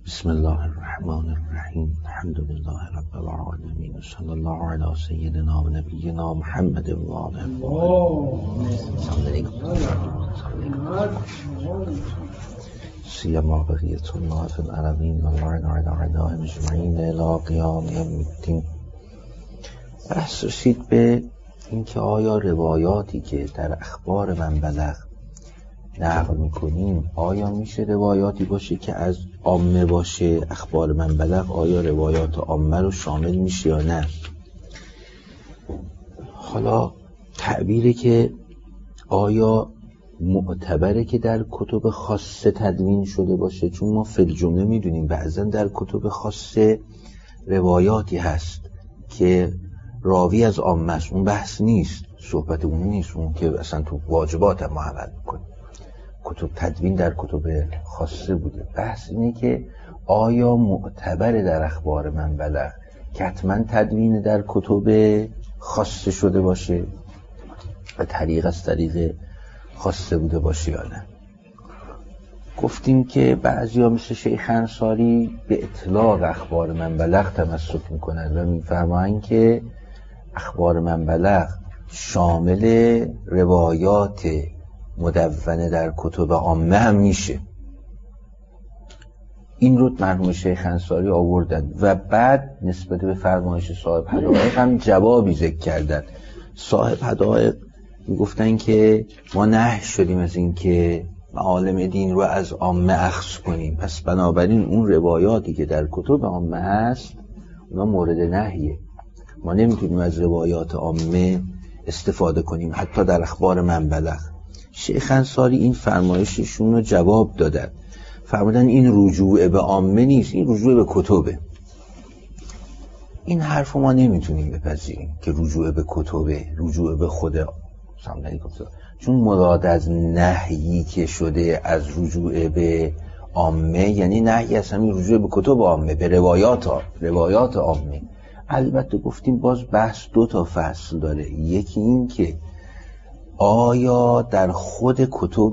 بسم الله الرحمن الرحیم. الحمد لله رب العالمین و صلی الله علی سیدنا و نبینا محمد و آله سیما بقیت الله فی الارضین و اللعن علی اعدائهم اجمعین الی قیام یوم الدین. بحث رسید به اینکه آیا روایاتی که در اخبار من بلغ نقل میکنیم آیا میشه روایاتی باشه که از عامه باشه؟ اخبار من بلغ آیا روایات عامه رو شامل میشه یا نه؟ حالا تعبیری که آیا معتبره که در کتب خاصه تدوین شده باشه، چون ما فی الجمله میدونیم بعضا در کتب خاصه روایاتی هست که راوی از عامه است، اون بحث نیست، صحبت اون نیست، اون که اصلا تو واجبات ما عمل میکنه. کتب تدوین در کتب خاصه بوده. بحث اینه که آیا معتبر در اخبار من بلغ که حتما تدوین در کتب خاصه شده باشه و از طریق خاصه بوده باشه یا نه؟ گفتیم که بعضی ها مثل شیخ انصاری به اطلاق اخبار من بلغ تمسک میکنن و میفرمایند که اخبار من بلغ شامل روایات مدونه در کتب عامه هم میشه. این رو مرحوم شیخ انصاری آوردن و بعد نسبت به فرمایش صاحب حدائق هم جوابی ذکر کردن. صاحب حدائق میگفتن که ما نهی شدیم از این که معالم دین رو از عامه اخذ کنیم، پس بنابراین اون روایاتی که در کتب عامه هست اونا مورد نهیه، ما نمیتونیم از روایات عامه استفاده کنیم حتی در اخبار من بلغ. شیخ انصاری این فرمایششون رو جواب دادن، فرمودن این رجوع به عامه نیست، این رجوع به کتبه. این حرف ما نمیتونیم بپذیریم که رجوع به کتبه، رجوع به خود صندلی کتبه، چون مراد از نهیی که شده از رجوع به عامه یعنی نهی از همین رجوع به کتب عامه، به روایات عامه. البته گفتیم باز بحث دو تا فصل داره. یکی این که آیا در خود کتب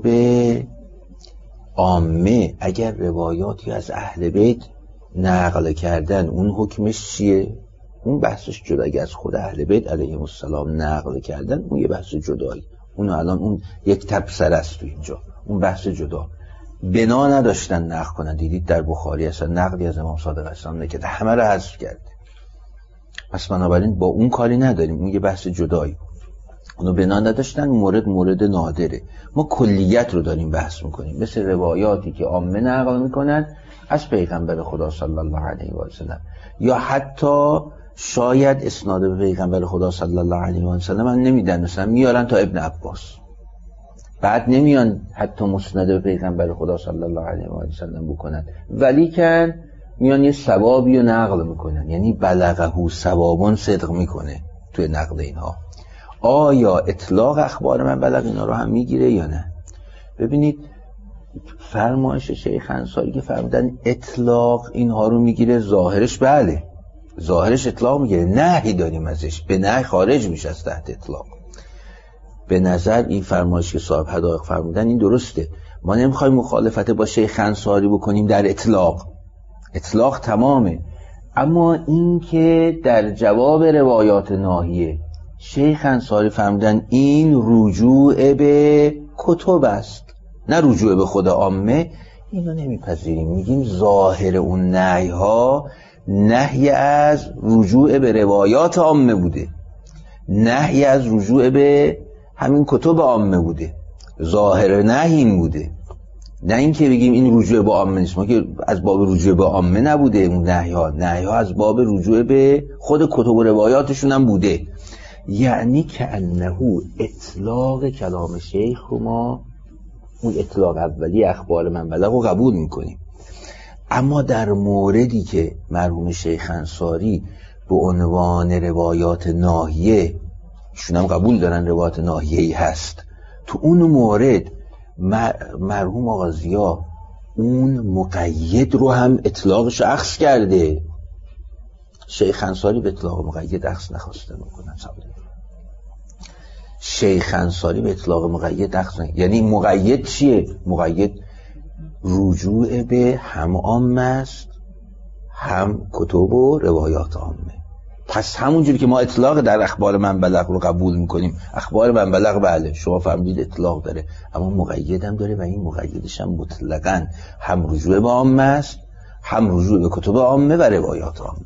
عامه اگر روایاتی از اهل بیت نقل کردن اون حکمش چیه؟ اون بحثش جدا. اگر از خود اهل بیت علیهم السلام نقل کردن اون یه بحث جدایی، اون الان اون یک تبصره است تو اینجا، اون بحث جدا. بنا نداشتن نقل کنن. دیدید در بخاری اصلا نقلی از امام صادق السلام نکرد، همه رو حذف کرد. پس بنابراین با اون کاری نداریم، اون یه بحث جدایی. اونو بنا نداشتن، مورد نادره. ما کلیت رو داریم بحث میکنیم، مثل روایاتی که عامه نقل میکنن از پیغمبر خدا صلی الله علیه و سلم، یا حتی شاید اسناد به پیغمبر خدا صلی الله علیه و سلم من نمیدن، مثلا میارن تا ابن عباس، بعد نمیان حتی مسند به پیغمبر خدا صلی الله علیه و سلم بکنن، ولی کن میان یه ثوابی رو نقل میکنن، یعنی بلغه ثوابون صدق میکنه توی نقل اینها. آیا اطلاق اخبار من بلغ اینا رو هم میگیره یا نه؟ ببینید فرمایش شیخ انصاری که فرمودن اطلاق اینها رو میگیره، ظاهرش بله، ظاهرش اطلاق میگیره، نهی داریم ازش، به نهی خارج میشه از تحت اطلاق. به نظر این فرمایش که صاحب حدائق فرمودن این درسته. ما نمیخوایم مخالفت با شیخ انصاری بکنیم در اطلاق تمامه، اما این که در جواب روایات ناهیه شیخ انصاری فرمودن این رجوع به کتب است نه رجوع به خود عامه، اینو نمیپذیریم. میگیم ظاهر اون نهی ها نهی از رجوع به روایات عامه بوده، نهی از رجوع به همین کتب عامه بوده، ظاهر نهی این بوده، نه این که بگیم این رجوع به عامه نیست. ما که از باب رجوع به عامه نبوده اون نهی ها از باب رجوع به خود کتب و روایاتشون هم بوده. یعنی که انه اطلاق کلام شیخ رو ما اون اطلاق اولی اخبار من بلغ رو قبول میکنیم، اما در موردی که مرحوم شیخ انصاری به عنوان روایات ناهیه، ایشون هم قبول دارن روایات ناهیه‌ای هست، تو اون مورد مرحوم آقا ضیا اون مقید رو هم اطلاقش اخذ کرده. شیخ انصاری به اطلاق مقید اخذ نخواسته بکنن. شیخ انصاری به اطلاق مقید اخذ، یعنی مقید چیه؟ مقید رجوع به هم عام است هم کتب و روایات عامه. پس همونجوری که ما اطلاق در اخبار من بلغ رو قبول میکنیم، اخبار من بلغ بله شما فهمید اطلاق داره، اما مقید هم داره و این مقیدش هم مطلقاً هم رجوع به عامه است هم رجوع به کتب عامه و روایات عامه.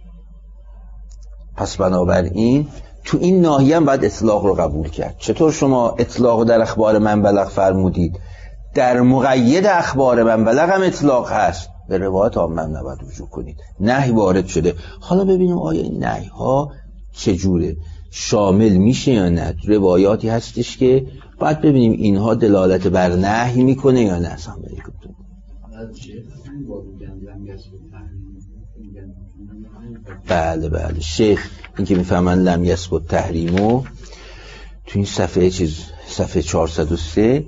پس بنابراین تو این ناحیه هم باید اطلاق رو قبول کرد. چطور شما اطلاق رو در اخبار من بلغ فرمودید، در مقید اخبار من بلغ هم اطلاق هست، به روایات عامه هم نباید رجوع کنید. نهی وارد شده، حالا ببینیم آیا این نهی ها چجوره، شامل میشه یا نه. روایاتی هستش که باید ببینیم اینها دلالت بر نهی میکنه یا نه. اصلا بله شیخ این که میفهمن لم یثبت تحریمو تو این صفحه 403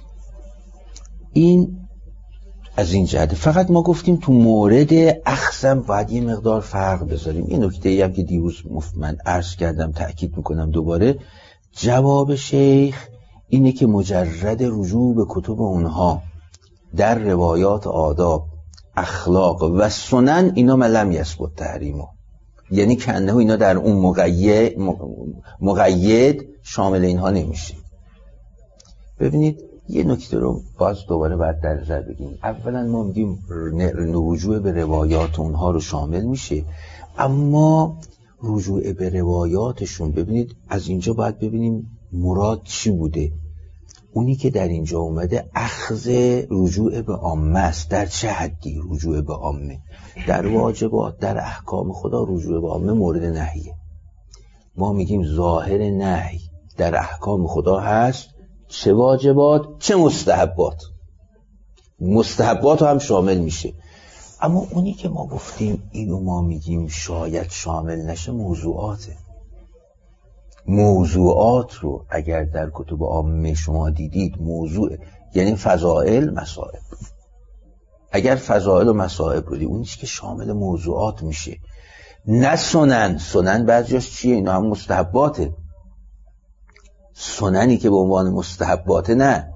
این از این جهت. فقط ما گفتیم تو مورد اخذم باید یه مقدار فرق بذاریم. این نکته هم که دیروز من عرض کردم تأکید میکنم دوباره، جواب شیخ اینه که مجرد رجوع به کتب اونها در روایات آداب، اخلاق و سنن اینا لم یثبت تحریمو، یعنی کنه اینا در اون مقید شامل اینها نمیشه. ببینید یه نکته رو باز دوباره باید در نظر بگیریم. اولا ما میگیم رجوع به روایات اونها رو شامل میشه، اما رجوع به روایاتشون ببینید از اینجا باید ببینیم مراد چی بوده. اونی که در اینجا اومده اخذ رجوع به عامه است. در چه حدی رجوع به عامه؟ در واجبات، در احکام خدا رجوع به عامه مورد نهیه. ما میگیم ظاهر نهی در احکام خدا هست، چه واجبات چه مستحبات. مستحبات هم شامل میشه. اما اونی که ما گفتیم اینو ما میگیم شاید شامل نشه موضوعاته. موضوعات رو اگر در کتب عامه شما دیدید موضوع یعنی فضائل مصائب، اگر فضائل و مصائب رو دید اون چیزی که شامل موضوعات میشه. نه سنن بعضیش چیه؟ اینا هم مستحباته. سننی که به عنوان مستحباته نه.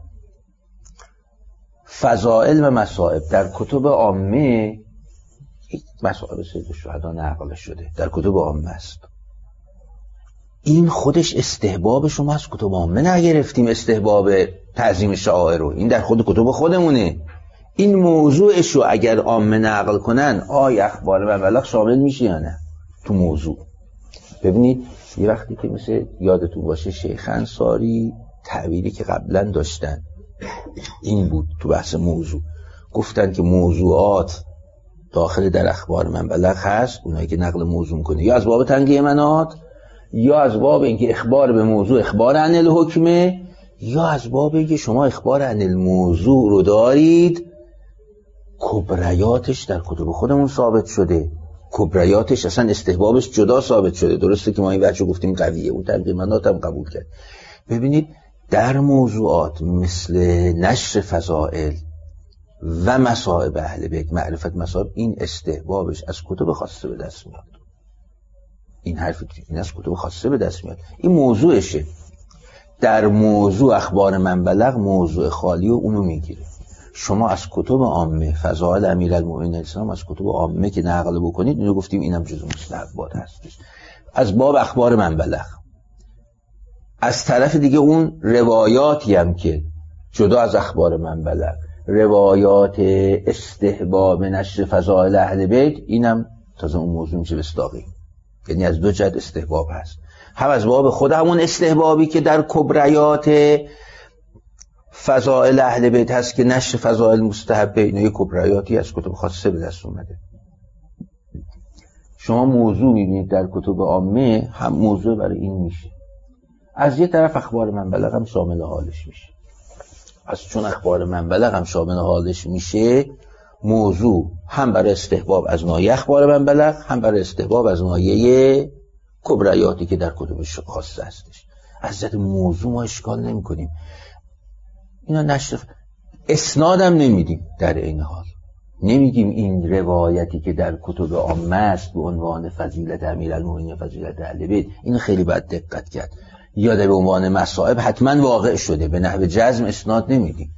فضائل و مصائب در کتب عامه، مصائب سید الشهدا نقل شده در کتب عامه است. این خودش استحباب شما از کتب عامه نگرفتیم، استحباب تعظیم شعائر رو، این در خود کتب خودمونه. این موضوعش رو اگر عامه نقل کنن آیا اخبار من بلغ شامل میشه یا نه تو موضوع. ببینید یه وقتی که مثل یادتون باشه شیخ انصاری تعبیری که قبلا داشتن این بود تو بحث موضوع، گفتن که موضوعات داخل در اخبار من بلغ هست، اونایی که نقل موضوع میکنه یا از باب تنگیه منات، یا از باب اینکه اخبار به موضوع اخبار عن الحکمه، یا از باب اینکه شما اخبار عن الموضوع رو دارید کبریاتش در کتب خودمون ثابت شده، کبریاتش اصلا استحبابش جدا ثابت شده. درسته که ما این بچه گفتیم قویه، اون تنگیه منات هم قبول کرد. ببینید در موضوعات مثل نشر فضائل و مصائب اهل بیت، معرفت مصائب، این استحبابش از کتب خاصه به دست میاد. این حرف این از کتب خاصه به دست میاد، این موضوعشه. در موضوع اخبار من بلغ موضوع خالی و اونو میگیره. شما از کتب عامه فضائل امیرالمومنین السلام از کتب عامه که نقل بکنید، اینو گفتیم اینم جزء مستحبات هستش از باب اخبار من بلغ. از طرف دیگه اون روایاتی هم که جدا از اخبار من بلغ، روایات استحباب نشر فضائل اهل بیت، اینم تازه اون موضوع میشه بستاقی. یعنی از دو جهت استحباب هست، هم از باب خود همون استحبابی که در کبریات فضائل اهل بیت هست که نشر فضائل مستحبه، اینه یک کبریاتی از کتب خاصه به دست اومده. شما موضوع میبینید در کتب عامه هم موضوع برای این میشه. از یه طرف اخبار من بلغ هم شامل حالش میشه. از چون اخبار من بلغ هم شامل حالش میشه، موضوع هم برای استحباب از ناحیه اخبار من بلغ، هم برای استحباب از ناحیه کبریاتی که در کتب خاصه هستش. از جهت موضوع ما اشکال نمی کنیم. اینا نشر اسنادم نمیدیم. در این حال نمیگیم این روایتی که در کتب عامه است به عنوان فضیلت امیرالمومنین فضیلت اهل بیت، این خیلی باید دقت کرد. یا به عنوان مصائب حتما واقع شده، به نحو جزم اسناد نمیدیم.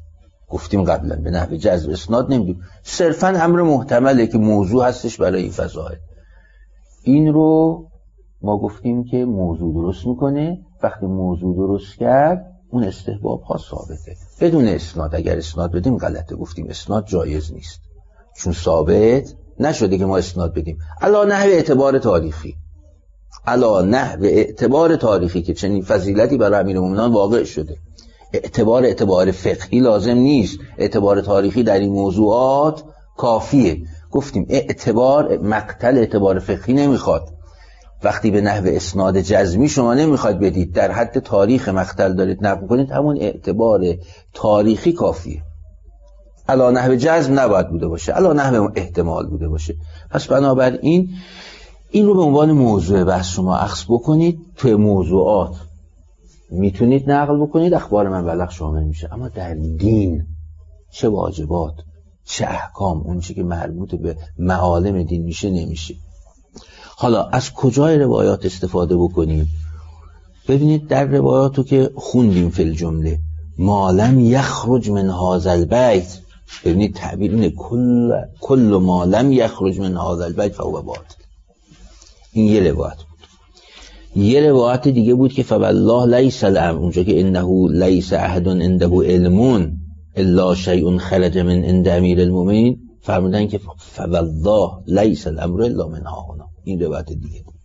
گفتیم قبلا به نحو جذب اسناد نمیدیم، صرفا امر محتمله که موضوع هستش برای این فضائل. این رو ما گفتیم که موضوع درست میکنه. وقتی موضوع درست کرد اون استحباب ها ثابته بدون اسناد. اگر اسناد بدیم غلطه، گفتیم اسناد جایز نیست چون ثابت نشده که ما اسناد بدیم. علا نحو اعتبار تاریخی، علا نحو اعتبار تاریخی که چنین فضیلتی برای امیرالمومنین واقع شده. اعتبار فقهی لازم نیست، اعتبار تاریخی در این موضوعات کافیه. گفتیم اعتبار مقتل اعتبار فقهی نمیخواد. وقتی به نحو اسناد جزمی شما نمیخواید بدید، در حد تاریخ مقتل دارید نقل کنید، همون اعتبار تاریخی کافیه. علا نحو جزم نباید بوده باشه، علا نحو احتمال بوده باشه. پس بنابراین این رو به عنوان موضوع بحث شما اخذ بکنید. توی موضوعات میتونید نقل بکنید، اخبار من بلغ شامل میشه، اما در دین چه واجبات چه احکام، اون چی که مربوط به معالم دین میشه نمیشه. حالا از کجای روایات استفاده بکنیم؟ ببینید در روایاتو که خوندیم فی الجمله ما لم یخرج من هذا البیت، ببینید تعبیر اینه کل ما لم یخرج من هذا البیت فهو باطل. این یه روایت بود. یه روایت دیگه بود که فوالله لیس الامر، اونجا که انه لیس احد عنده علم الا شیء خرج من عند امیر المؤمنین، فرمودن که فوالله لیس الامر الا من هاهنا. این روایت دیگه بود.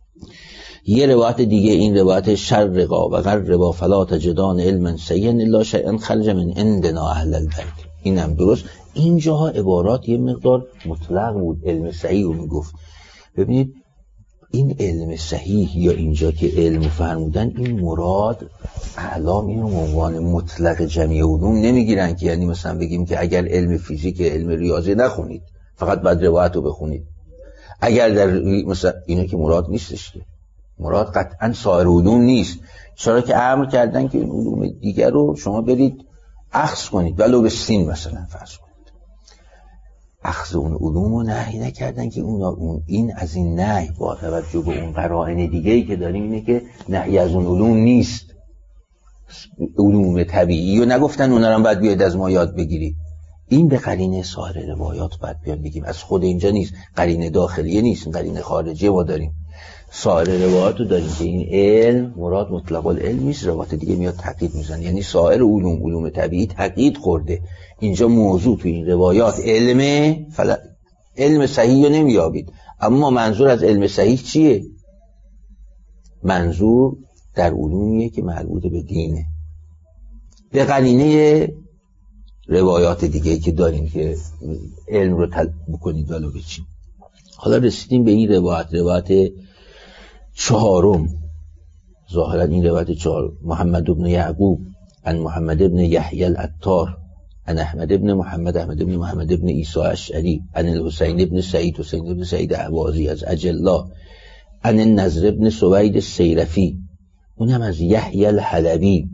یه روایت دیگه این روایت شرقا و غربا فلا تجدان علما سیئا الا شیئا خرج من عندنا اهل البیت. اینم درست. اینجاها عبارات یه مقدار مطلق بود، علم صحیح رو میگفت. ببینید این علم صحیح یا اینجا که علم فرمودن، این مراد اعلام این رو عنوان مطلق جمعی علوم نمیگیرن که یعنی مثلا بگیم که اگر علم فیزیک علم ریاضی نخونید فقط بعد روایت رو بخونید. اگر در مثلا اینا که مراد نیستش، که مراد قطعا سایر علوم نیست. چرا که امر کردن که این علوم دیگر رو شما برید اخذ کنید، ولو به سین مثلا فرض کنید. اخذ اون علوم رو نهی نکردن که اون این از این نهی با توجه به اون قرائن دیگه‌ای که داریم اینه که نهی از اون علوم نیست. علوم طبیعی و نگفتن اونا رو باید بیاید از ما یاد بگیرید. این به قرینه سایر روایات باید بیان بگیم، از خود اینجا نیست، قرینه داخلیه نیست، قرینه خارجیه ما داریم. سایر روایات رو داریم که این علم مراد مطلق العلم نیست، روایات دیگه میاد تقیید میزنه، یعنی سایر علوم طبیعی تقیید خورده. اینجا موضوع تو این روایات علم صحیح رو نمیابید. اما منظور از علم صحیح چیه؟ منظور در علومیه که مربوط به دینه، به قرینه روایات دیگه که داریم که علم رو طلب بکنید ولو بچین. حالا رسیدیم به این روایت چهارم. ظاهرا این روایت چهارم، محمد بن یعقوب عن محمد بن یحیی العطار عن احمد بن محمد بن عیسی اشعری عن الحسین بن سعید احوازی از اجلا عن النضر بن سوید السیرفی، اونم از یحیی الحلبی.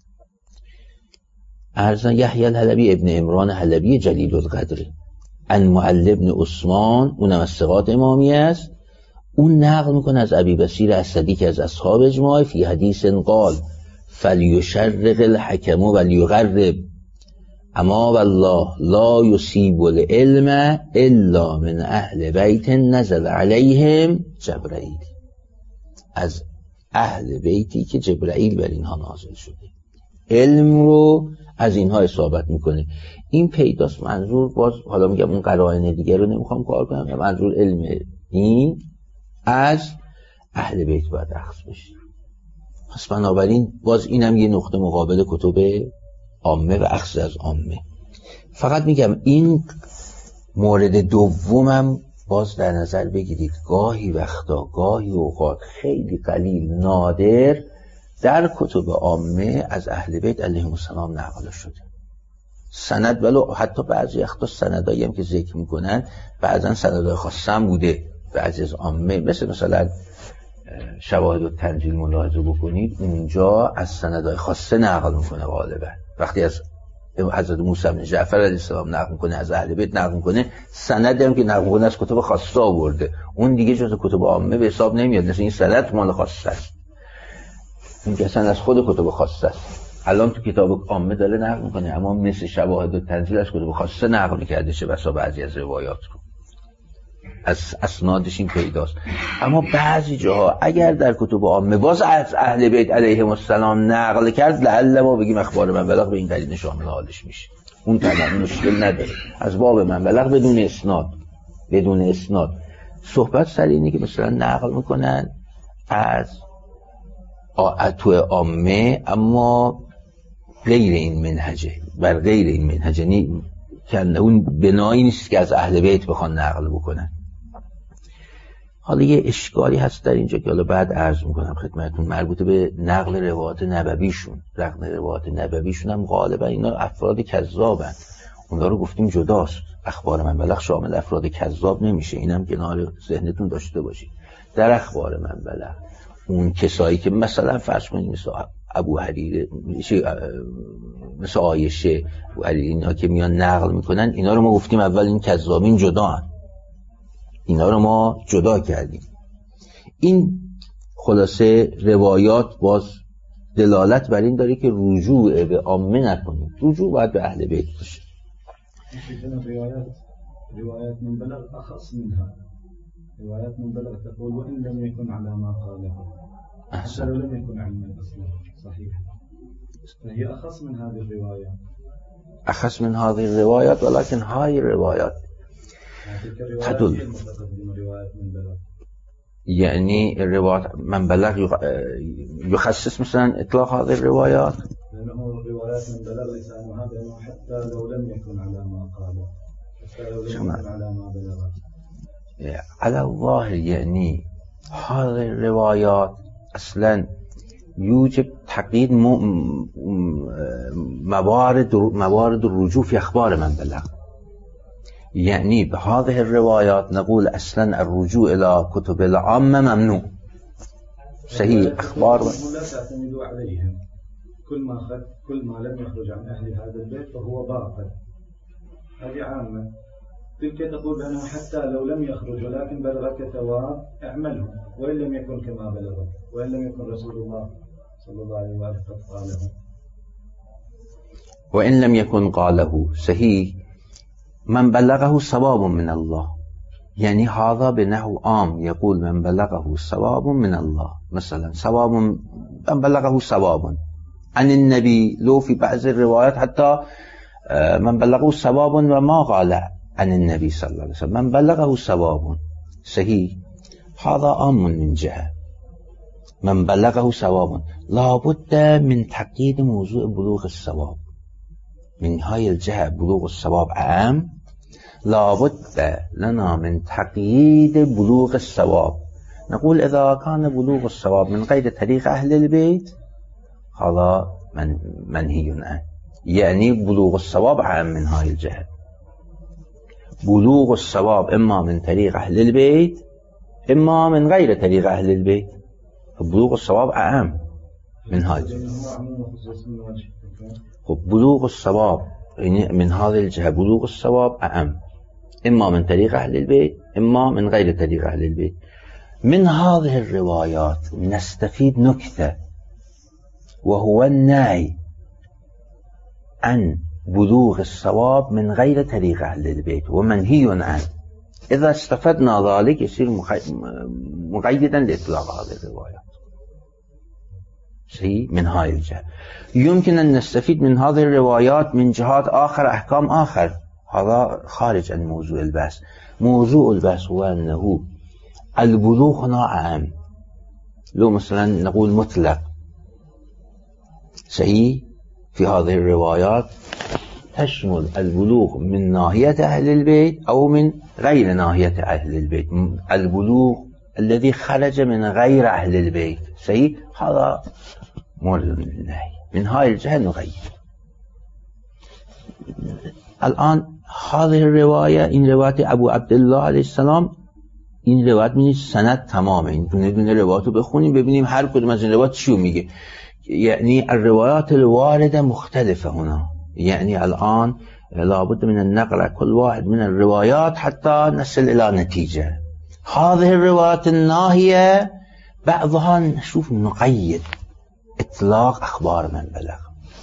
ارزن یحیی الحلبی ابن عمران حلبی جلیل القدر عن معل بن عثمان، اونم از ثقات امامی است. اون نقل میکنه از ابی بصیر اسدی که از اصحاب اجماع فی حدیث قال فلیشرق الحکم ولیغرب اما والله لا یصیب العلم الا من اهل بیت نزل علیهم جبرائیل، از اهل بیتی که جبرائیل بر اینها نازل شده. علم رو از اینها اصابت میکنه. این پیداست. منظور باز حالا میگم اون قرائن دیگه رو نمیخوام کار کنم، منظور علم این از اهل بیت باید اخذ بشه. پس بنابراین باز اینم یه نقطه مقابل کتب عامه و اخذ از عامه. فقط میگم این مورد دومم باز در نظر بگیرید، گاهی وقتا گاهی اوقات خیلی قلیل نادر در کتب عامه از اهل بیت علیهم السلام نقل شده سند، ولو حتی بعضی وقتا سندایی هم که ذکر میکنن بعضا سندای خاصه هم بوده. بعضی از عامه مثلا شواهد التنزیل ملاحظه بکنید، اونجا از سندای خاصه نقل میکنه غالبا. وقتی از حضرت موسی بن جعفر علیه السلام نقل میکنه، از اهل بیت نقل میکنه، سند هم که نقل میکنه از کتب خاصه آورده، اون دیگه جز کتب عامه به حساب نمیاد. مثلا این سند مال خاصه است، این که اصلا از خود کتب خاصه است. الان تو کتاب عامه داره نقل میکنه، اما مثل شواهد و تنزیل از کتب خاصه نقل کرده چه بسا بعضی از روایات رو از اسنادش این پیداست. اما بعضی جاها اگر در کتب عامه باز از اهل بیت علیهم السلام نقل کرد، لعل ما بگیم اخبار من بلغ به این قرینه شامل حالش میشه. اون تمام مشکل نداره. از باب من بلغ بدون اسناد صحبت سر اینه که مثلا نقل میکنن از تو عامه اما غیر این منهجه، بر غیر این منهجه، یعنی که اون بنایی نیست که از اهل بیت بخوان نقل بکنن. حالا یه اشکالی هست در اینجا که حالا بعد عرض میکنم خدمتتون، مربوط به نقل روایات نبویشون. نقل روایات نبویشون هم غالبا اینا افراد کذابن، اونا رو گفتیم جداست. اخبار من بلغ شامل افراد کذاب نمیشه، اینم کنار ذهنتون داشته باشید. در اخبار من بلغ اون کسایی که مثلا فرض کنید مثل ابو هریره، مثل عایشه، ابو هریره، اینا که میان نقل میکنن، اینا رو ما گفتیم اول این کذابین جدا هن. اینا رو ما جدا کردیم. این خلاصه روایات باز دلالت بر این داره که رجوع به عامه نکنیم، رجوع باید به اهل بیت باشه. روايات من بلغ أخص منها. روايات من بلغ تقول وإن لم يكن على ما قاله، حتى لو لم يكن علما أصلا صحيح، فهي أخص من هذه الروايات. أخص من هذه الروايات، ولكن هاي الروايات تدل يعني الروايات من بلغ يخصص مثلا إطلاق هذه الروايات، لأنه الروايات من بلغ لسانها بأنه حتى لو لم يكن على ما قاله، حتى لو لم يكن على ما بلغ على الظاهر. يعني هذه الروايات أصلا يوجب تقييد موارد الرجوع في أخبار من بلغ. يعني بهذه الروايات نقول أصلا الرجوع إلى كتب العامة ممنوع. صحيح أخبار لا تعتمدوا عليهم، كل ما لم يخرج عن أهل هذا البيت فهو باطل. هذه عامة. تلك تقول بأنه حتى لو لم يخرج ولكن بلغك ثواب اعمله، وإن لم يكن كما بلغك، وإن لم يكن رسول الله صلى الله عليه وآله قد قاله، وإن لم يكن قاله. صحيح. من بلغه ثواب من الله، يعني هذا بنحو عام يقول من بلغه ثواب من الله، مثلا ثواب من بلغه ثواب عن النبي، لو في بعض الروايات حتى من بلغه ثواب وما قال عن النبي صلى الله عليه وسلم، من بلغه ثواب. صحيح. هذا عام من جهة من بلغه ثواب. لابد من تقييد موضوع بلوغ الثواب من هاي الجهة. بلوغ الثواب عام، لابد لنا من تقييد بلوغ الثواب. نقول إذا كان بلوغ الثواب من غير طريق أهل البيت هذا منهي عنه. يعني بلوغ الثواب عام من هاي الجهة. بلوغ الثواب إما من طريق أهل البيت إما من غير طريق أهل البيت، فبلوغ الثواب عام من هاي الجهة. بلوغ الثواب من هذه الجهة، بلوغ الثواب عام إما من طريق أهل البيت إما من غير طريق أهل البيت. من هذه الروايات نستفيد نكتة، وهو النهي عن بلوغ الثواب من غير طريق أهل البيت ومنهي عنه. إذا استفدنا ذلك يصير مقيدا لإطلاق هذه الروايات. صحيح. من هاي الجهة يمكن أن نستفيد من هذه الروايات من جهات آخر، أحكام آخر، هذا خارج عن موضوع البحث. موضوع البحث هو أنه البلوغ هنا عام، لو مثلا نقول مطلق. صحيح. في هذه الروايات تشمل البلوغ من ناحية أهل البيت أو من غير ناحية أهل البيت. البلوغ الذي خرج من غير أهل البيت صحيح، هذا مورد للنهي. من هاي الجهة نغير. الآن هذه الرواية، این روایت ابو عبدالله علیه السلام، این روایت می‌بینید سند تمامه. این دونه دونه روایت رو بخونیم ببینیم هر کدوم از این روایت چیو میگه. يعني الروايات الواردة مختلفة هنا. يعني الآن لابد من النقل كل واحد من الروايات حتى نصل إلى نتيجة. هذه الروايات الناهية بعضها نشوف نقيد إطلاق أخبار من بلغ،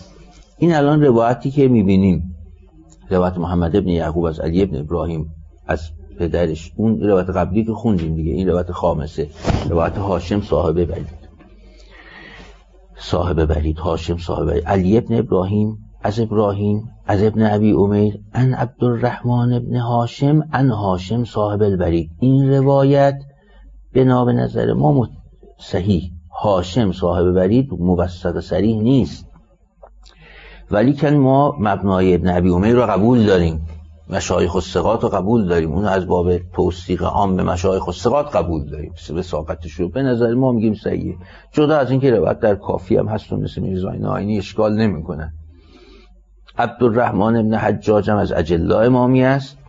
این الان روایتی که میبینیم، روایت محمد ابن یعقوب از علی ابن ابراهیم از پدرش، اون روایت قبلی که خوندیم دیگه، این روایت خامسه، روایت هاشم صاحب برید هاشم صاحب برید، علی ابن ابراهیم از ابن ابی امیر ان عبدالرحمن ابن هاشم ان هاشم صاحب البرید. این روایت بنا به نظر ما صحیح، هاشم صاحب برید موثق صریح نیست، ولی که ما مبنای ابن ابی امیر رو قبول داریم، مشایخ الثقات رو قبول داریم، اون از باب توثیق عام به مشایخ الثقات قبول داریم، وثاقتش رو به نظر ما میگیم صحیحه. جدا از این که روایت در کافی هم هست و مثل میرزا نائینی اشکال نمیکنه. عبدالرحمن ابن حجاج هم از اجلا امامی است.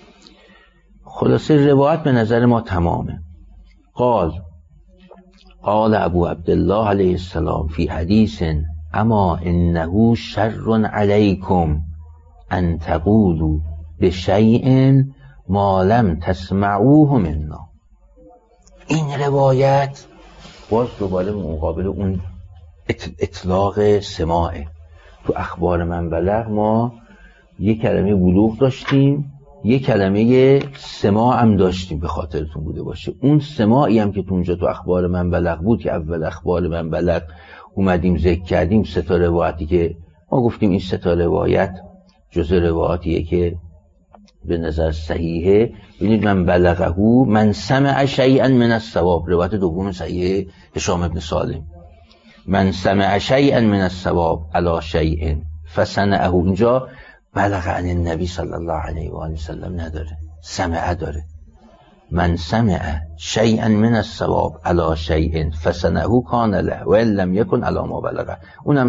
خلاصه روایت به نظر ما تمامه. قال ابو عبدالله علیه السلام فی حدیث اما انه شر علیکم ان تقولوا بشیء ما لم تسمعوه منا. این روایت باز دوباره مقابل اون اطلاق سماعه. تو اخبار من بلغ ما یک کلمه بلوغ داشتیم، یک کلمه سماع هم داشتیم، به خاطرتون بوده باشه. اون سماعی هم که تو اونجا تو اخبار من بلغ بود، که اول اخبار من بلغ اومدیم ذکر کردیم 3 تا روایتی که ما گفتیم این 3 تا روایت جزء روایاتیه که به نظر صحیحه. ببینید من بلغه من سمع شیئا من الثواب، روایت دوم صحیح هشام ابن سالم، من سمع شیئا من الثواب علی شیء فصنعه. اینجا بلغ عن النبی صلی الله علیه و آله وسلم نداره، سمع داره. من سمع شیئا من الثواب علی شیء فصنعه کان له و ان لم یکن علی ما بلغه. اونم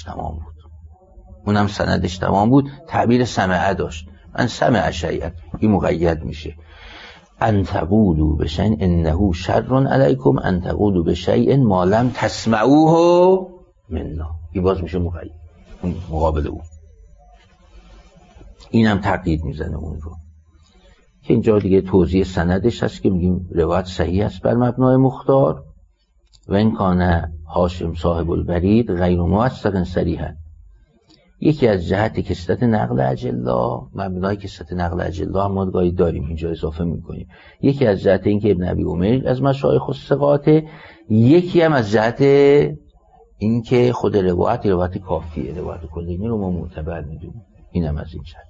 سندش تمام بود. تعبیر سمع داشت، من سمع شیئا، این مقید میشه. ان تقولوا بشیء انه شر علیکم ان تقولوا بشیء ما لم تسمعوه منا. این باز میشه مقید، اون مقابل اون. اینم تقیید میزنه اون رو که اینجا دیگه توضیح سندش هست که میگیم روایت صحیح است بر مبنای مختار و این کان هاشم صاحب البرید غیر موثق صریحا. یکی از جهت کثرت نقل اجلا، مبنای کثرت نقل اجلا هم مدگاهی داریم اینجا اضافه میکنیم. یکی از جهت این که ابن ابی امیر از مشایخ الثقات، یکی هم از جهت این که خود روایت کافیه، روایت کلینی رو ما معتبر میدونیم. اینم از این جهت.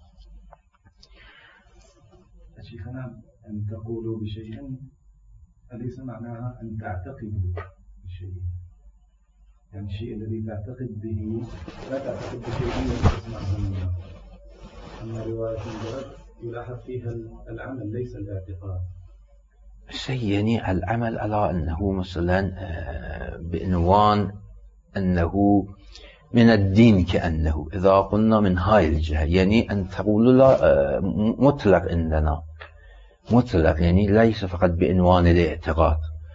شيخنا أن تقولوا بشيء أليس معناها أن تعتقدوا بشيء؟ يعني الشيء الذي تعتقد به لا تعتقد بشيء تسمعه منه. أما رواية الجرد يلاحظ فيها العمل ليس الاعتقاد. يعني العمل على أنه مثلا بعنوان أنه من الدين، كأنه إذا قلنا من هاي الجهة يعني أن تقولوا لا مطلق عندنا، مطلق يعني ليس فقط بعنوان الاعتقاد،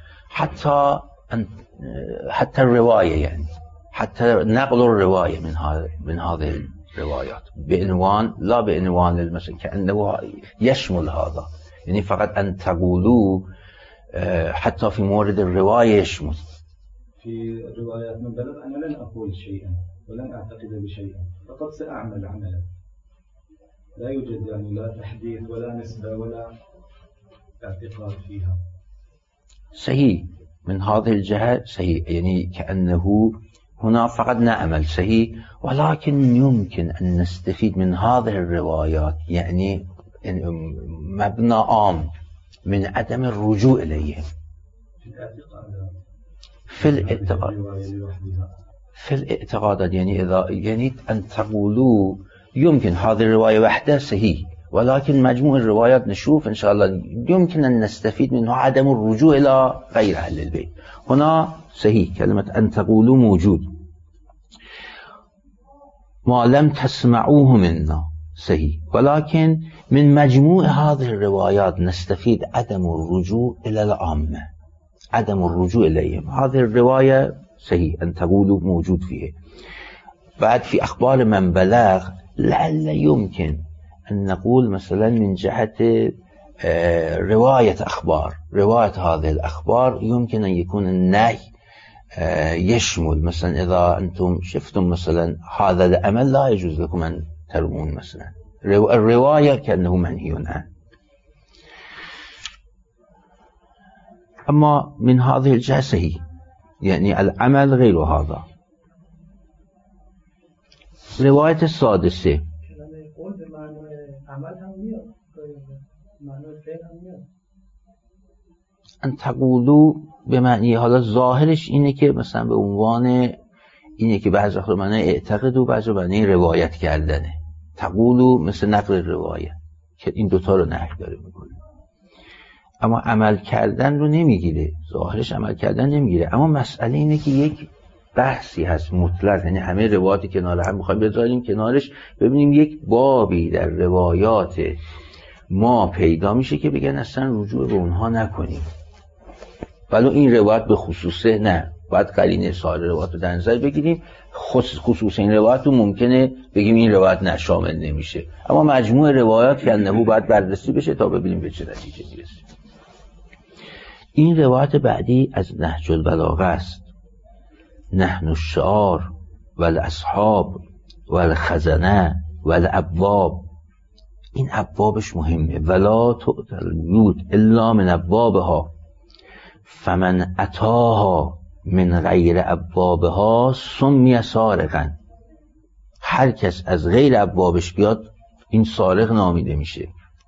حتى الرواية، يعني حتى نقل الرواية من هذه الروايات بعنوان، لا بعنوان مثلا كأنه يشمل هذا، يعني فقط أن تقولوا حتى في مورد الرواية يشمل. في روايات من بلغ أنا لن أقول شيئا ولن أعتقد بشيء، فقط سأعمل عملا، لا يوجد يعني لا تحديث ولا نسبة ولا اعتقاد فيها. صحيح، من هذه الجهة صحيح، يعني كأنه هنا فقط نعمل صحيح، ولكن يمكن أن نستفيد من هذه الروايات يعني مبنى عام من عدم الرجوع إليهم في الاعتقادات يعني إذا يعني أن تقولوا يمكن هذه الرواية وحدها صحيح، ولكن مجموع الروايات نشوف إن شاء الله يمكن أن نستفيد منه عدم الرجوع إلى غير أهل البيت. هنا صحيح كلمة أن تقولوا موجود، ما لم تسمعوه منا صحيح، ولكن من مجموع هذه الروايات نستفيد عدم الرجوع إلى العامة، عدم الرجوع إليهم. هذه الرواية صحيح أن تقولوا موجود فيه. بعد في أخبار من بلغ لعل يمكن أن نقول مثلا من جهة رواية أخبار، رواية هذه الأخبار يمكن أن يكون النهي يشمل مثلا إذا أنتم شفتم مثلا هذا العمل لا يجوز لكم أن ترمون مثلا، الرواية كأنه منهي عنه. أما من هذه الجهة صحيح، يعني العمل غير هذا. رواية السادسة أن تقولوا به معنی، حالا ظاهرش اینه که مثلا به عنوان اینه که بعضی وقتا معنی اعتقاد و بعضی معنی روایت کردنه. تقولوا مثل نقل روایت که این دوتا رو نهی داره میکنه، اما عمل کردن رو نمیگیره، ظاهرش عمل کردن نمیگیره. اما مسئله اینه که یک بحثی هست مطلق، یعنی همه روایاتی کنار هم میخوایم بذاریم کنارش، ببینیم یک بابی در روایات ما پیدا میشه که بگن اصلا رجوع به اونها نکنیم، ولی این روایت به خصوصه نه، باید قرینه سایر روایت رو در نظر بگیریم. خصوص این روایت رو ممکنه بگیم این روایت شامل نمیشه، اما مجموع روایات که انه باید بررسی بشه تا ببینیم به چه نتیجه میرسیم. این روایت بعدی از نهج البلاغه است. نحن الشعار والاصحاب والخزنه والابواب. این ابوابش مهمه. ولا تؤتى البیوت الا من ابوابها فمن اتاها من غیر ابوابها سمی سارقا. هر کس از غیر ابوابش بیاد این سارق نامیده میشه.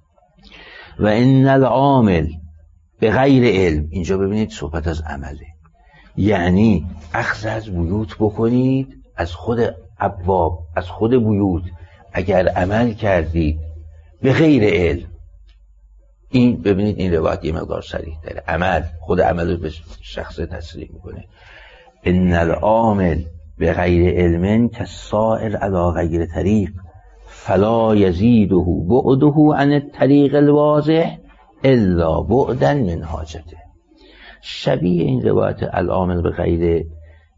و ان العامل به غیر علم، اینجا ببینید صحبت از عمله، یعنی اخذ از بیوت بکنید، از خود ابواب، از خود بیوت. اگر عمل کردید به غیر علم، این ببینید این روایت یه مقدار صریح داره، عمل، خود عمل رو به شخص تصریح میکنه. ان العامل به غیر علم کالسائر علی غیر طریق فلا یزیده بعده عن الطریق الواضح الا بعدا من حاجته. شبیه این روایت العامل به غیر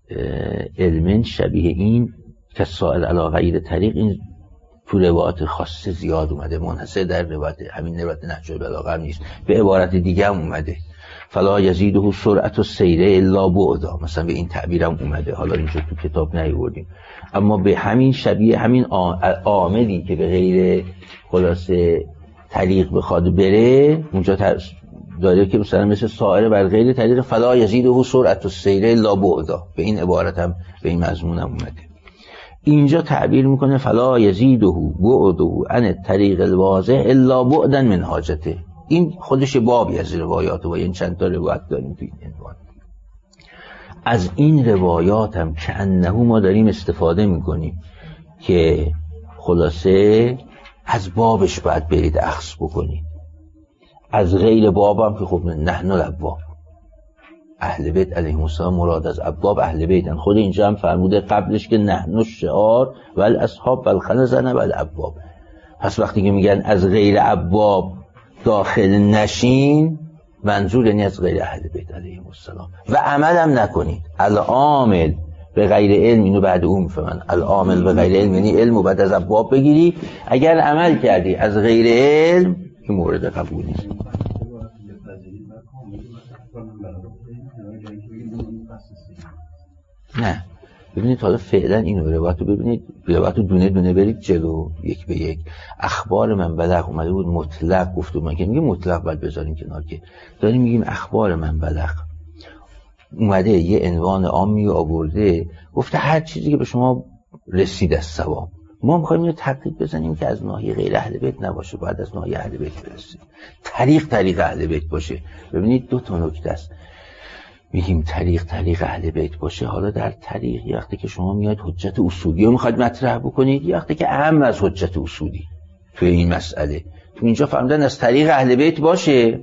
علم، شبیه این کالسائر علی غیر طریق، این تو روایات خاصه زیاد اومده، منحصر در روایت همین روایت نهج البلاغه نیست، به عبارت دیگه هم اومده فلا یزیده سرعت السیر الا بعدا، مثلا به این تعبیر هم اومده، حالا اینجا تو کتاب نیاوردیم، اما به همین شبیه همین عاملی که به غیر خلاصه طریق بخواد بره، اونجا داره که مثلا مثل سائر بر غیر طریق فلا یزیده سرعت السیر الا بعدا، به این عبارت هم به این مضمون هم اومده. اینجا تعبیر میکنه فلا یزیده بعده عن الطریق الواضح الا بعدا من حاجته. این خودش بابی از روایات و این چند تا روایت داریم تو این عنوان. از این روایات هم که انه ما داریم استفاده میکنیم که خلاصه از بابش باید برید اخذ بکنید، از غیر باب هم که خب نحن الابواب، اهل بیت علیهم السلام مراد از ابواب اهل بیتن. خود اینجا هم فرموده قبلش که نحن الشعار والاصحاب والخزنه والابواب. پس وقتی که میگن از غیر ابواب داخل نشین، منظور یعنی از غیر اهل بیت علیهم السلام. و عمل هم نکنید. العامل به غیر علم، اینو بعد اون میفهمن، العامل به غیر علم یعنی علم و بعد از ابواب بگیری. اگر عمل کردی از غیر علم، این مورد قبول نیست. نه ببینید حالا فعلا اینو روایت رو ببینید، روایت رو دونه دونه برید جلو یک به یک. اخبار من بلغ اومده بود مطلق گفته بود، که میگه مطلق باید بذاریم کنار، که داریم میگیم اخبار من بلغ اومده یه عنوان عامی آورده، گفته هر چیزی که به شما رسید از ثواب. ما میخوایم اینو تقیید بزنیم که از ناحیه غیر اهل بیت نباشه، باید از ناحیه اهل بیت برسه، طریق اهل بیت باشه. ببینید دو تا نکته است، میگیم طریق اهل بیت باشه. حالا در طریق یه وقتی که شما میاد حجت اصولی رو میخواید مطرح بکنید، یه وقتی که اهم از حجت اصولی توی این مسئله، تو اینجا فرمودن از طریق اهل بیت باشه.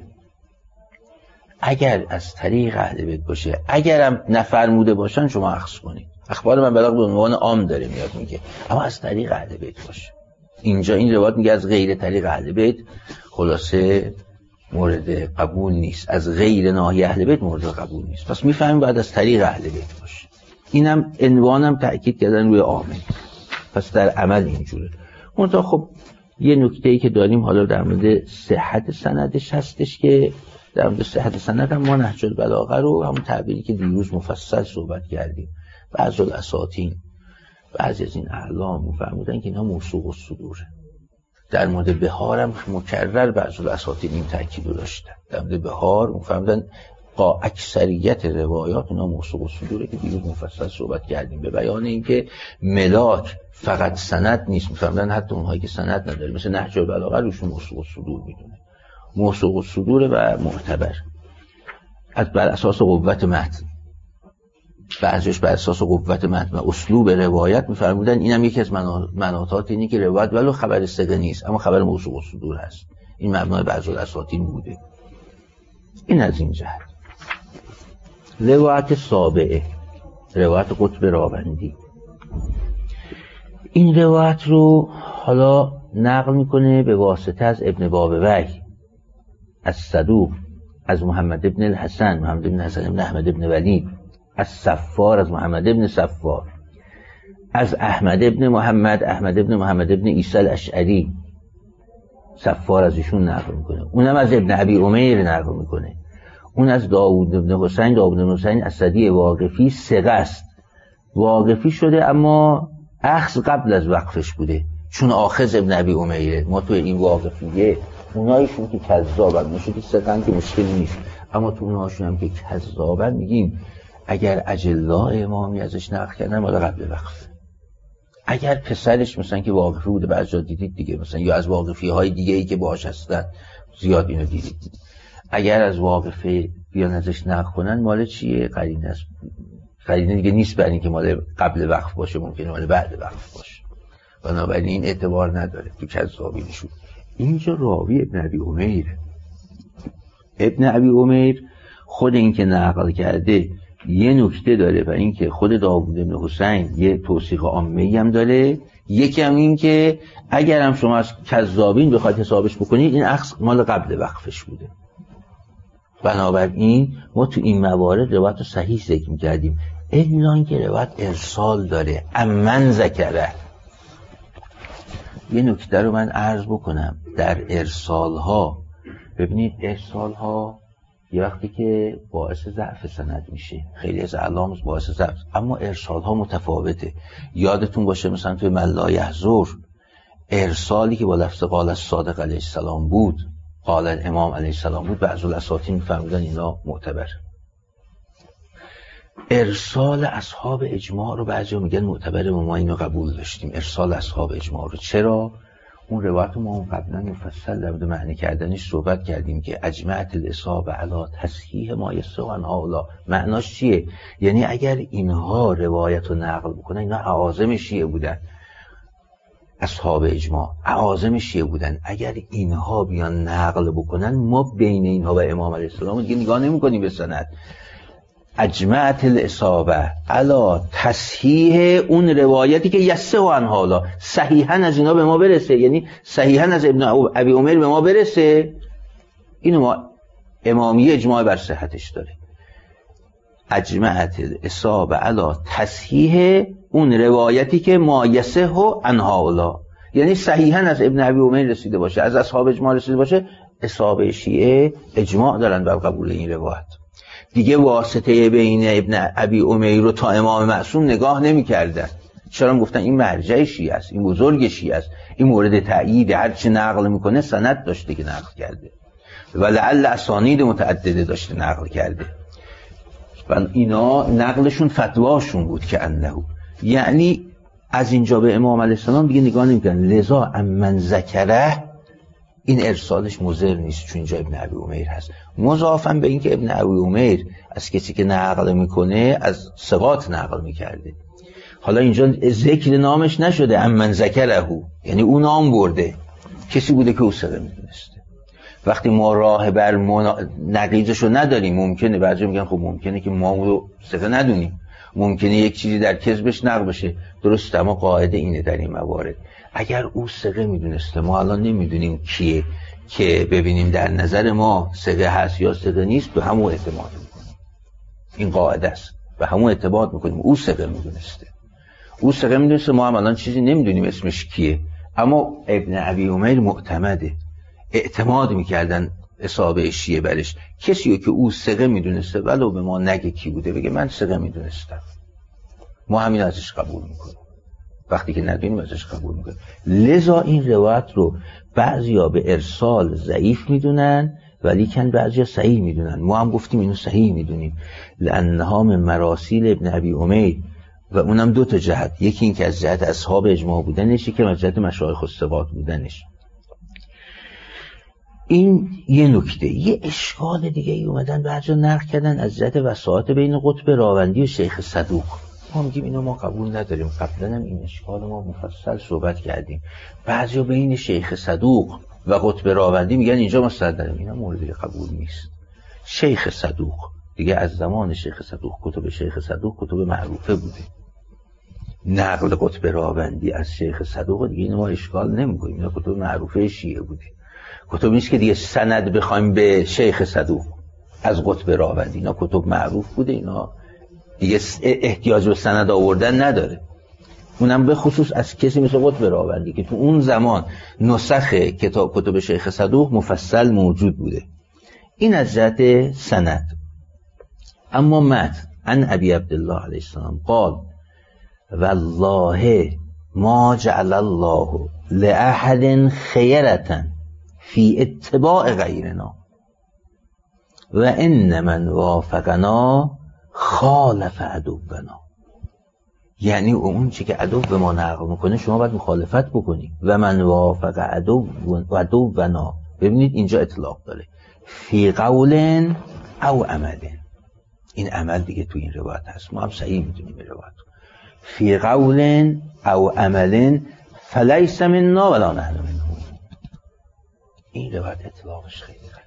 اگر از طریق اهل بیت باشه، اگرم نفرموده باشن شما اخذ کنید. اخبار من بلغ به عنوان عام داره میاد میگه، اما از طریق اهل بیت باشه. اینجا این روایت میگه از غیر طریق اهل بیت خلاصه مورد قبول نیست، از غیر ناحیه اهل بیت مورد قبول نیست. پس میفهمیم باید از طریق اهل بیت باشه. اینم عنوانم تأکید کردن روی عامل. پس در عمل اینجوره. منتها خب یه نکته‌ای که داریم حالا در مورد صحت سندش هستش که در مورد صحت سند هم ما نهج البلاغه رو همون تعبیری که دیروز مفصل صحبت کردیم، بعضی الاساطین، بعضی از این اعلام فرمودن که اینا موثوق الصدوره. در مورد بهار هم مکرر بعضی الاساطین این تاکید رو داشتن. در مورد بهار فرمودن اکثریت روایات اینا موثوق الصدوره که دیروز مفصل صحبت کردیم به بیان اینکه ملاک فقط سند نیست. میفهمن حتی اونهایی که سند نداره مثل نهج البلاغه روشون موثوق الصدور میدونه، موثوق الصدور و معتبر از بر اساس قوت متن، بعضیش بر اساس قوت متن و اسلوب روایت میفرمودن اینم یکی از مناطات اینه که روایت ولو خبر ثقه نیست اما خبر موثوق الصدور هست. این مبنای بعضی الاساطین بوده. این از این جهت. روایت سابعه، روایت قطب راوندی، این روایت رو حالا نقل میکنه به واسطه از ابن بابوی از صدوق، از محمد ابن الحسن، محمد ابن حسن ابن احمد ابن ولید، از صفار، از محمد ابن صفار، از احمد ابن محمد، احمد ابن محمد ابن عیسی الاشعری، صفار از ایشون نقل میکنه. اونم از ابن ابی امیر نقل میکنه. اون از داوود ابن حسین، داوود ابن حسین اسدی واقفی ثقه است، واقفی شده اما اخذ قبل از وقفش بوده چون آخذ ابن ابی امیره. ما تو این واقفیه اونایشون که کذابن نشدی ثقه‌ن که مشکلی نیست، اما تو اونهاشون هم که کذابن میگیم اگر اجلاء امامی ازش نقل کردن مال قبل وقف. اگر پسرش مثلا که واقفی بوده بعضی جا دیدید دیگه، مثلا یا از واقفی های دیگه ای که باهاش هستن زیاد اینو دیدید، اگر از واقفه بیان ازش نقل کنن مال چیه؟ قرینه است. قرینه دیگه نیست برای اینکه مال قبل وقف باشه، ممکنه مال بعد وقف باشه، بنابراین این اعتبار نداره تو کذابینشون. اینجا راوی ابن ابی امیر، ابن ابی امیر خود این که نقل کرده یه نکته داره و این که خود داوود بن حسین یه توثیق عامی هم داره. یکی هم این که اگر هم شما از کذابین بخواید حسابش بکنید این اخذ مال قبل وقفش بوده. بنابراین ما تو این موارد روایت رو صحیح ذکر می‌کردیم، الا اینکه روایت ارسال داره. امن ذکره، یه نکته رو من عرض بکنم در ارسال‌ها. ببینید ارسال‌ها یه وقتی که باعث ضعف سند میشه، خیلی از اعلام باعث ضعف، اما ارسال‌ها متفاوته. یادتون باشه مثلا توی من لا یحضر ارسالی که با لفظ قال الصادق علیه السلام بود، قال الامام علیه السلام بود، بعضی الاساطین می‌فرمودن اینا معتبر. ارسال اصحاب اجماع رو بعضیا میگن معتبر و ما اینو قبول داشتیم. ارسال اصحاب اجماع رو چرا؟ اون روایت ما قبلا مفصل در مورد معنی کردنش صحبت کردیم که اجمعت الاصحاب علی تصحیح ما یسوع هؤلاء. معناش چیه؟ یعنی اگر اینها روایت رو نقل بکنن، اینا اعاظم شیعه بودن، اصحاب اجماع اعاظم شیعه بودن، اگر اینها بیان نقل بکنن ما بین اینها و امام علیه السلام دیگه نگاه نمی‌کنیم به سند. اجمعت الاصابه علی تصحیح اون روایتی که یسه و انحالا صحیحاً از اینا به ما برسه، یعنی صحیحاً از ابن ابی عمر به ما برسه. اینو ما امامی اجماع بر صحتش داره. اجمعت الاصابه علی تصحیح اون روایتی که ما یسه و انحالا، یعنی صحیحاً از ابن ابی عمر رسیده باشه، از اصحاب اجماع رسیده باشه. اصحاب شیعه اجماع دارن بر قبول این روایت. دیگه واسطه بین ابن ابی عمیر رو تا امام معصوم نگاه نمی کردن. چرا؟ گفتن این مرجع شیعه است، این بزرگ شیعه است، این مورد تأیید، هر چی نقل میکنه سند داشته که نقل کرده و لعل اسانید متعدده داشته نقل کرده و اینا نقلشون فتواشون بود که انه، یعنی از اینجا به امام علیه السلام دیگه نگاه نمیکنن. لذا امن ذکره این ارسالش مضر نیست چون اینجا ابن ابی عمیر هست. مضافاً به این که ابن ابی عمیر از کسی که نقل میکنه از ثقات نقل میکرده. حالا اینجا ذکر نامش نشده امن ذکره، یعنی اون نام برده، کسی بوده که او ثقه میدونسته. وقتی ما راه بر نقیضشو نداریم، ممکنه بعضی میگن خب ممکنه که ما رو ثقه ندونیم، ممکنه یک چیزی در کذبش نقل بشه. درسته، اما قاعده اینه در این موارد اگر او ثقه میدونسته، ما الان نمیدونیم کیه که ببینیم در نظر ما ثقه هست یا ثقه نیست، به همون اعتماد میکنیم. این قاعده است، به همون اعتماد میکنیم. او ثقه میدونسته، او ثقه میدونسته، ما هم الان چیزی نمیدونیم اسمش کیه، اما ابن ابی عمیر معتمده، اعتماد میکردن اصابه شیعه برش، کسی که او ثقه میدونسته ولو به ما نگه کی بوده، بگه من ثقه میدونستم، ما همین ازش قبول میکنیم، وقتی که ندونیم ازش قبول میکنیم. لذا این روایت رو بعضیا به ارسال ضعیف میدونن ولی کن بعضیا صحیح میدونن. ما هم گفتیم اینو صحیح میدونیم، لانها من مراسیل ابن ابی امیر، و اونم دو تا جهت، یکی این که از جهت اصحاب اجماع بودنش، یکی از جهت مشایخ الثقات بودنش. این یه نکته. یه اشکال دیگه ای اومدن بعضیا نقل کردن از جهت وساطت بین قطب راوندی و شیخ صدوق. ما میگیم اینو ما قبول نداریم، قبلا هم این اشکال ما مفصل صحبت کردیم. بعضیا بین شیخ صدوق و قطب راوندی میگن اینجا مستند داریم، اینا مورد قبول نیست. شیخ صدوق دیگه از زمان شیخ صدوق کتب شیخ صدوق کتب معروفه بوده. نقل قطب راوندی از شیخ صدوق دیگه اینو ما اشکال نمیکنیم، اینا کتب معروفه شیعه بوده. کتب نیست که دیگه سند بخوایم به شیخ صدوق از قطب راوندی، اینا کتب معروف بوده، اینا دیگه احتیاج به سند آوردن نداره. اونم به خصوص از کسی مثل قطب راوندی که تو اون زمان نسخ کتب شیخ صدوق مفصل موجود بوده. این از جهت سند. اما متن عن ابی عبدالله علیه السلام قال والله ما جعل الله لأحد خیرة فی اتباع غیرنا و ان من وافقنا خالف عدونا. یعنی اون چی که عدو به ما نقل میکنه شما باید مخالفت بکنی. و من وافق عدونا، ببینید اینجا اطلاق داره، فی قول او عمل. این عمل دیگه تو این روایت هست، ما هم صحیح میدونیم این روایت. فی قول او عمل فلیس منا ولا نحن منه. این روایت اطلاقش خیلی قویه.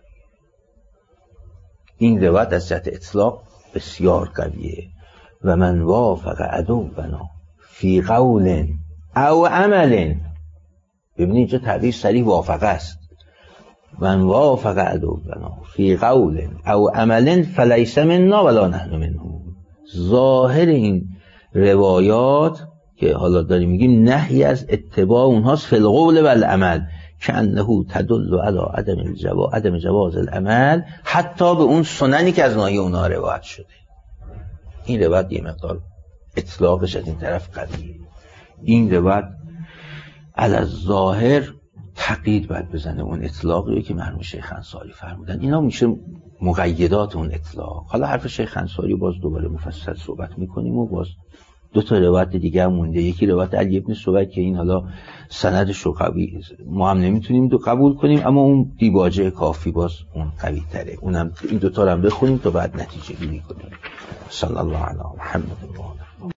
این روایت از جهت اطلاق بسیار قویه. و من وافق عدونا فی قول او عمل. ببینید اینجا تعبیر صریح وافق است. من وافق عدونا فی قول او عمل فلیس منا ولا نحن منه. ظاهر این روایات که حالا داریم میگیم نهی از اتباع اونهاست فی القول و العمل، که انه تدل علی عدم جواز العمل، حتی به اون سننی که از ناحیه اونها روایت شده. این روایت یه مقدار اطلاقش از این طرف قویه. این روایت علی الظاهر تقیید باید بزنه اون اطلاقی که مرحوم شیخ انصاری فرمودن. اینا میشه مقیدات اون اطلاق. حالا حرف شیخ انصاری باز دوباره مفصل صحبت میکنیم و باز دو تا روایت دیگه هم مونده. یکی روایت علی ابن سوید که این حالا سندش رو قوی ما هم نمیتونیم دو قبول کنیم، اما اون دیباجه کافی باز اون قوی تره. اونم این دو تا رو هم بخونیم تا بعد نتیجه گیری کنیم. صلی الله علی محمد.